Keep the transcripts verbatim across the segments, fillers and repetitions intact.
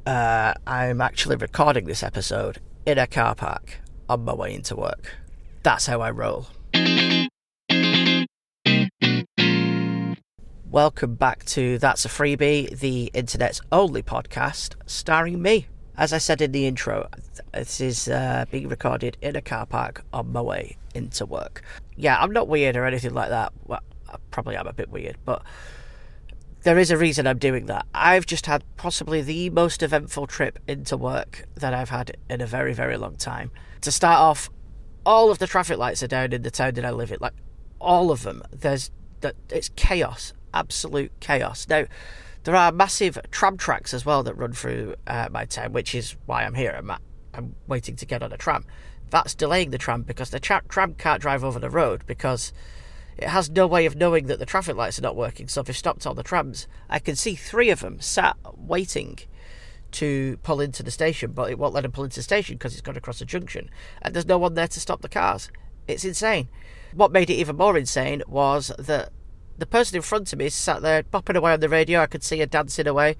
Uh, I'm actually recording this episode in a car park on my way into work. That's how I roll. Welcome back to That's a Freebie, the internet's only podcast starring me. As I said in the intro, this is uh, being recorded in a car park on my way into work. Yeah, I'm not weird or anything like that. Well, I probably am a bit weird, but there is a reason I'm doing that. I've just had possibly the most eventful trip into work that I've had in a very, very long time. To start off, all of the traffic lights are down in the town that I live in. Like, all of them. There's It's chaos. Absolute chaos. Now, there are massive tram tracks as well that run through uh, my town, which is why I'm here. I'm, I'm waiting to get on a tram. That's delaying the tram because the tra- tram can't drive over the road because it has no way of knowing that the traffic lights are not working. So if it stopped all the trams, I can see three of them sat waiting to pull into the station, but it won't let them pull into the station because it's gone across a junction. And there's no one there to stop the cars. It's insane. What made it even more insane was that the person in front of me sat there bopping away on the radio. I could see her dancing away.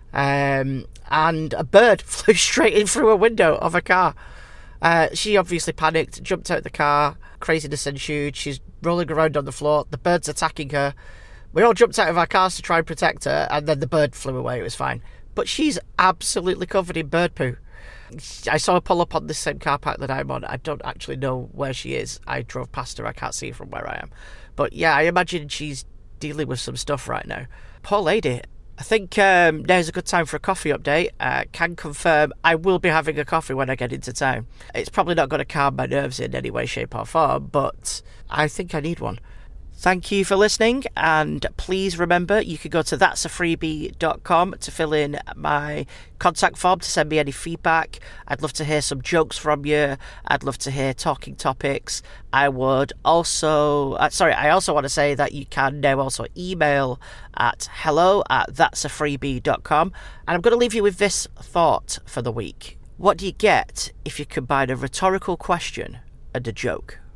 Um, and a bird flew straight in through a window of a car. Uh, she obviously panicked, jumped out of the car. Craziness ensued. She's rolling around on the floor. The bird's attacking her. We all jumped out of our cars to try and protect her, and then the bird flew away. It was fine. But she's absolutely covered in bird poo. I saw her pull up on this same car park that I'm on. I don't actually know where she is. I drove past her. I can't see her from where I am. But yeah, I imagine she's dealing with some stuff right now. Poor lady. I think um, now's a good time for a coffee update. Uh, can confirm I will be having a coffee when I get into town. It's probably not going to calm my nerves in any way, shape or form, but I think I need one. Thank you for listening, and please remember you can go to that's a freebie dot com to fill in my contact form to send me any feedback. I'd love to hear some jokes from you. I'd love to hear talking topics. I would also, uh, sorry, I also want to say that you can now also email at hello at that's a freebie dot com. And I'm going to leave you with this thought for the week. What do you get if you combine a rhetorical question and a joke?